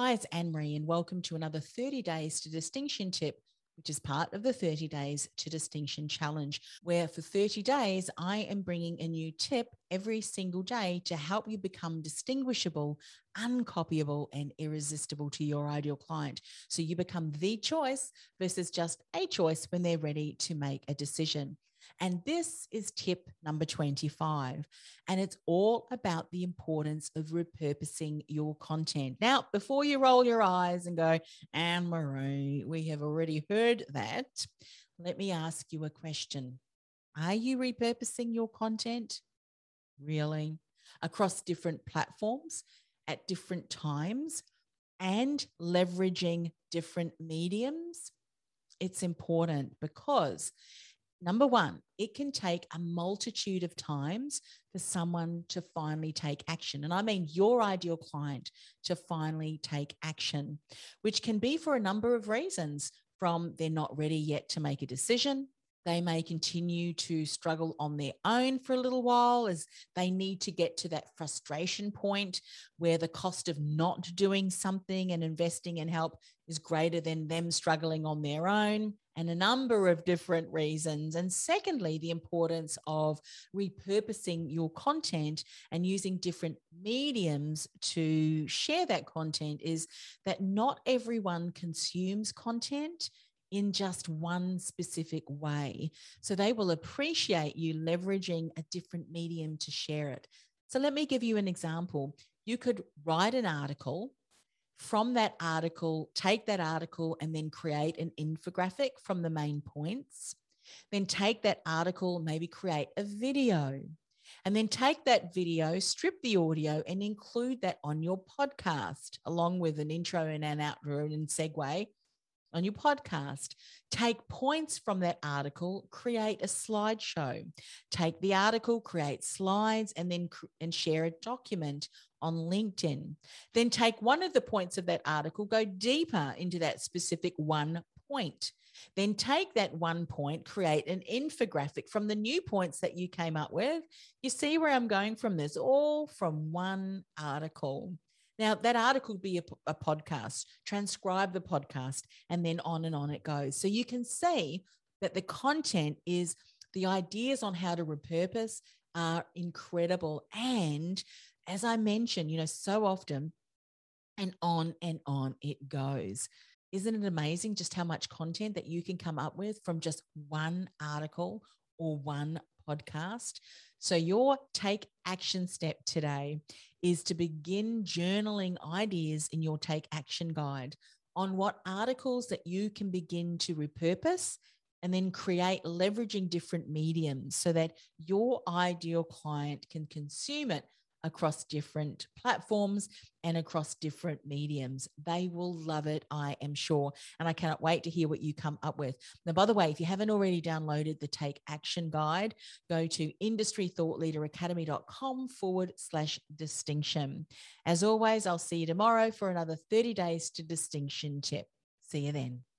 Hi, it's Anne-Marie and welcome to another 30 Days to Distinction tip, which is part of the 30 Days to Distinction Challenge, where for 30 days, I am bringing a new tip every single day to help you become distinguishable, uncopyable, and irresistible to your ideal client. So you become the choice versus just a choice when they're ready to make a decision. And this is tip number 25. And it's all about the importance of repurposing your content. Now, before you roll your eyes and go, Anne-Marie, we have already heard that, let me ask you a question. Are you repurposing your content? Really? Across different platforms at different times and leveraging different mediums? It's important because number one, it can take a multitude of times for someone to finally take action. And I mean your ideal client to finally take action, which can be for a number of reasons, from they're not ready yet to make a decision. They may continue to struggle on their own for a little while as they need to get to that frustration point where the cost of not doing something and investing in help is greater than them struggling on their own, and a number of different reasons. And secondly, the importance of repurposing your content and using different mediums to share that content is that not everyone consumes content in just one specific way. So they will appreciate you leveraging a different medium to share it. So let me give you an example. You could write an article. From that article, take that article and then create an infographic from the main points. Then take that article, maybe create a video. And then take that video, strip the audio, and include that on your podcast, along with an intro and an outro and segue on your podcast. Take points from that article, create a slideshow. Take the article, create slides, and then share a document on LinkedIn. Then take one of the points of that article, go deeper into that specific one point. Then take that one point, create an infographic from the new points that you came up with. You see where I'm going from this, all from one article. Now, that article would be a podcast, transcribe the podcast, and then on it goes. So you can see that the content is, the ideas on how to repurpose are incredible. And as I mentioned, so often, and on it goes. Isn't it amazing just how much content that you can come up with from just one article or one podcast? So your take action step today is to begin journaling ideas in your take action guide on what articles that you can begin to repurpose and then create, leveraging different mediums so that your ideal client can consume it across different platforms and across different mediums. They will love it, I am sure. And I cannot wait to hear what you come up with. Now, by the way, if you haven't already downloaded the Take Action Guide, go to industrythoughtleaderacademy.com/distinction. As always, I'll see you tomorrow for another 30 Days to Distinction tip. See you then.